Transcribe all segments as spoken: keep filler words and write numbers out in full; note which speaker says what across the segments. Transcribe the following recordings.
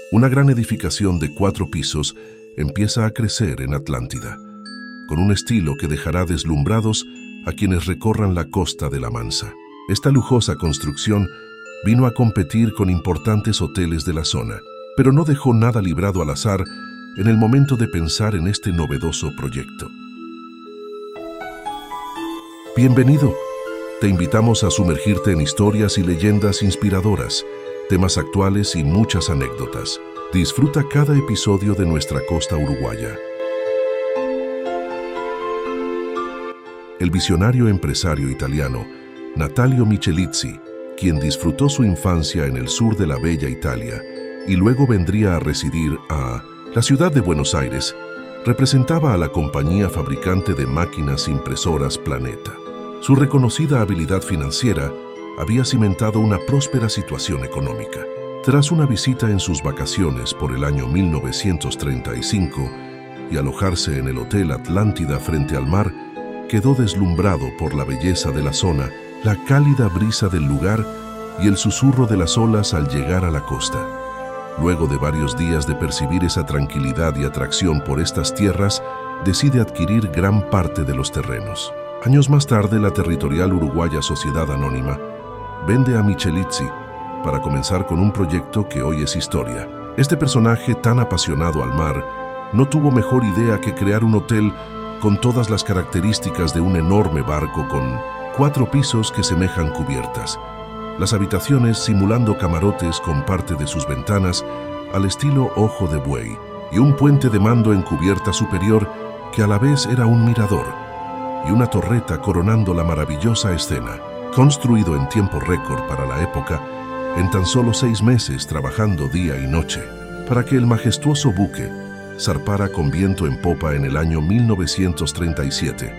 Speaker 1: Una gran edificación de cuatro pisos empieza a crecer en Atlántida, con un estilo que dejará deslumbrados a quienes recorran la costa de La Mansa. Esta lujosa construcción vino a competir con importantes hoteles de la zona, pero no dejó nada librado al azar en el momento de pensar en este novedoso proyecto. Bienvenido. Te invitamos a sumergirte en historias y leyendas inspiradoras, temas actuales y muchas anécdotas. Disfruta cada episodio de nuestra costa uruguaya. El visionario empresario italiano Natalio Michelizzi, quien disfrutó su infancia en el sur de la bella Italia y luego vendría a residir a la ciudad de Buenos Aires, representaba a la compañía fabricante de máquinas impresoras Planeta. Su reconocida habilidad financiera había cimentado una próspera situación económica. Tras una visita en sus vacaciones por el año mil novecientos treinta y cinco y alojarse en el Hotel Atlántida frente al mar, quedó deslumbrado por la belleza de la zona, la cálida brisa del lugar y el susurro de las olas al llegar a la costa. Luego de varios días de percibir esa tranquilidad y atracción por estas tierras, decide adquirir gran parte de los terrenos. Años más tarde, la territorial uruguaya Sociedad Anónima vende a Michelizzi para comenzar con un proyecto que hoy es historia. Este personaje tan apasionado al mar no tuvo mejor idea que crear un hotel con todas las características de un enorme barco con cuatro pisos que semejan cubiertas, las habitaciones simulando camarotes con parte de sus ventanas al estilo ojo de buey, y un puente de mando en cubierta superior que a la vez era un mirador, y una torreta coronando la maravillosa escena. Construido en tiempo récord para la época, en tan solo seis meses trabajando día y noche, para que el majestuoso buque zarpara con viento en popa en el año mil novecientos treinta y siete.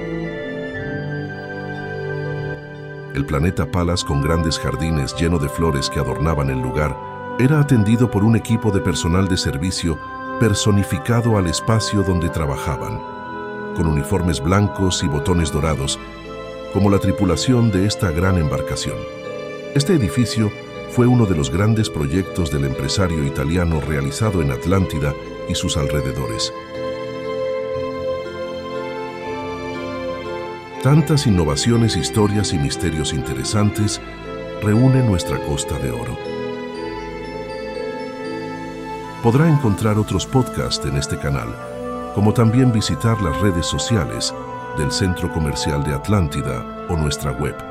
Speaker 1: El Planeta Palace, con grandes jardines llenos de flores que adornaban el lugar, era atendido por un equipo de personal de servicio personificado al espacio donde trabajaban, con uniformes blancos y botones dorados, como la tripulación de esta gran embarcación. Este edificio fue uno de los grandes proyectos del empresario italiano realizado en Atlántida y sus alrededores. Tantas innovaciones, historias y misterios interesantes reúne nuestra Costa de Oro. Podrá encontrar otros podcasts en este canal, como también visitar las redes sociales del Centro Comercial de Atlántida o nuestra web.